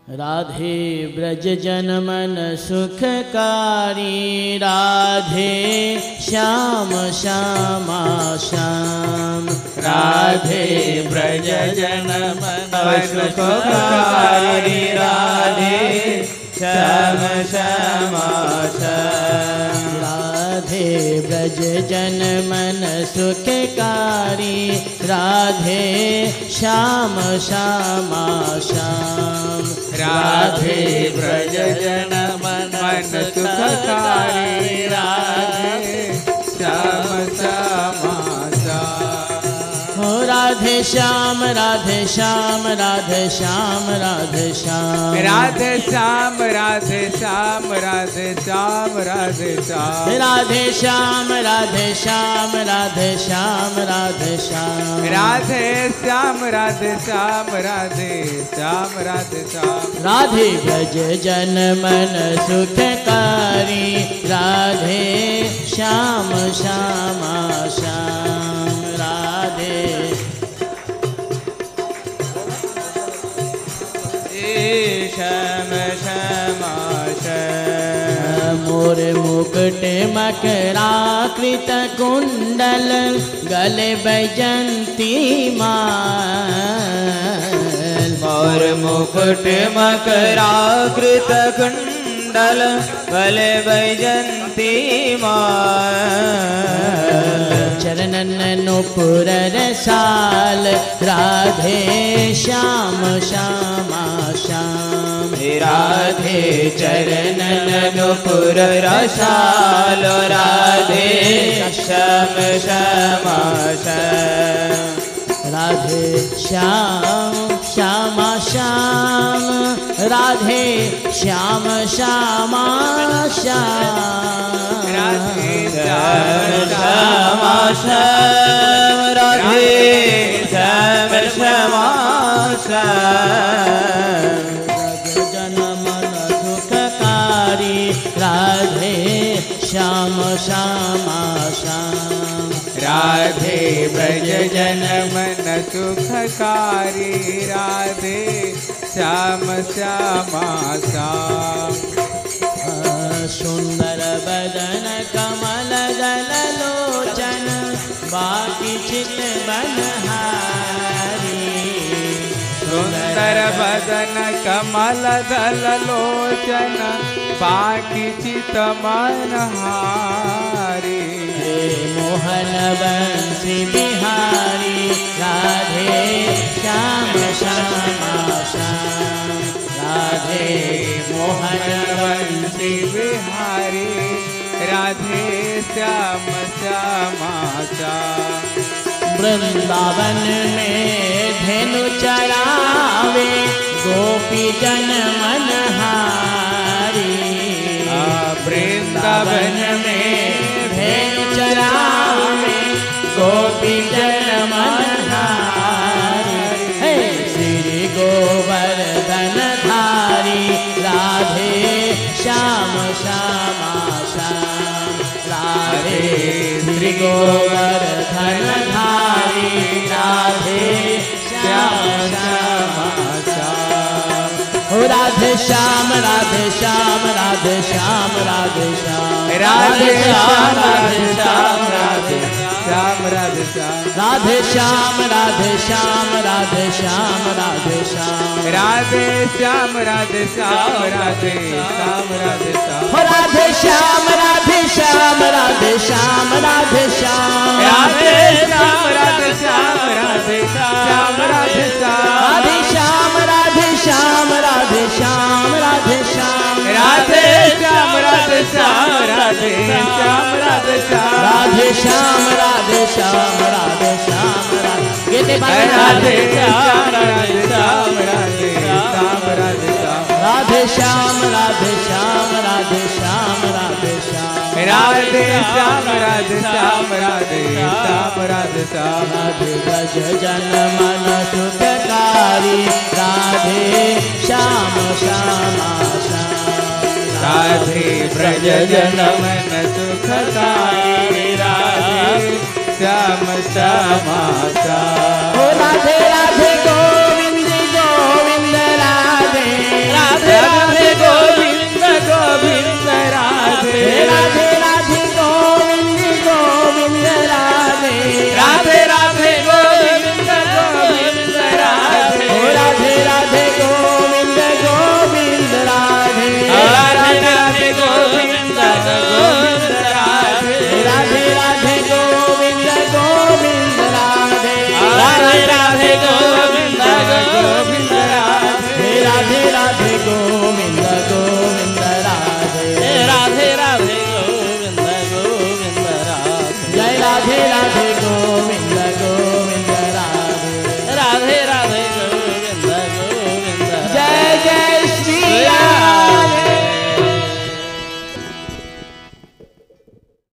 राधे ब्रज जन मन सुखकारी, राधे श्याम श्यामा श्याम। राधे ब्रज जन मन सुखकारी, राधे श्याम श्यामा श्याम। राधे ब्रज जन मन सुखकारी, राधे श्याम श्यामा श्याम। राधे ब्रज जन मन सुखकारी, राधे श्याम श्यामा श्याम। हो राधे श्याम राधे श्याम राधे श्याम राधे श्याम। राधे श्याम राधे श्याम राधे श्याम राधे श्याम। राधे श्याम राधे श्याम राधे श्याम राधे श्याम। राधे श्याम राधे श्याम राधे श्याम राधे श्याम। राधे ब्रज जन मन सुखकारी, राधे श्याम श्यामा श्याम। राधे श्याम श्यामा श्याम। मोर मुकुट मकराकृत कुंडल, गले बैजंती माल। मोर मुकुट मकराकृत कुंडल, गले बैजंती माल। चरणन नुपुर रसाल, राधे श्याम श्यामा श्याम। राधे चरणन नुपुर रसाल, राधे श्याम श्यामा श्याम। राधे श्याम श्यामा श्याम, राधे श्याम श्यामा श्याम। राधे श्याम श्यामा श्याम, राधे श्याम श्यामा श्याम। जन मन सुखकारी, राधे श्याम श्यामा श्याम। राधे ब्रज जन मन सुखकारी, राधे श्याम श्यामा श्याम। सुंदर बदन कमल दल लोचन, बाकी चित बनहारी। सुंदर बदन कमल दल लोचन, बाकी चित मनहारी। मोहन बंसी बिहारी, राधे श्याम श्यामा श्याम। राधे मोहन बंसी बिहारी, राधे श्याम श्यामा श्याम। वृंदावन में धेनु चरावे, गोपी जन मनहारी। वृंदावन में धेनु चरावे, गोपी जन मनहारी। हे श्री गोवर्धन धारी, राधे श्याम श्यामा श्याम। राधे श्री गोवर्धन धारी, राधे श्याम श्यामा श्याम। हो राधे श्याम राधे श्याम राधे श्याम राधे श्याम। राधे श्याम राधे श्याम राधे श्याम राधे श्याम। राधे श्याम राधे श्याम राधे श्याम राधे श्याम। राधे श्याम राधे श्याम राधे श्याम राधे श्याम। हो राधे श्याम राधे श्याम राधे श्याम राधे श्याम। राधे श्याम राधे श्याम राधे श्याम राधे श्याम। राधे श्याम राधे श्याम राधे श्याम राधे श्याम। राधे श्याम राधे श्याम राधे श्याम राधे श्याम। राधे श्याम राधे श्याम राधे श्याम राधे राधे श्याम राधे श्याम राधे श्याम राधे श्याम। राधे श्याम राधे श्याम राधे श्याम राधे श्याम। राधे श्याम राधे श्याम राधे श्याम राधे श्याम। राधे ब्रज जन मन सुखकारी, राधे श्याम श्यामा श्याम। राधे ब्रज जन मन सुखकारी, राधे श्याम श्यामा श्याम। राधे राधे गोविंद गोविंद, राधे राधे गोविंद गोविंद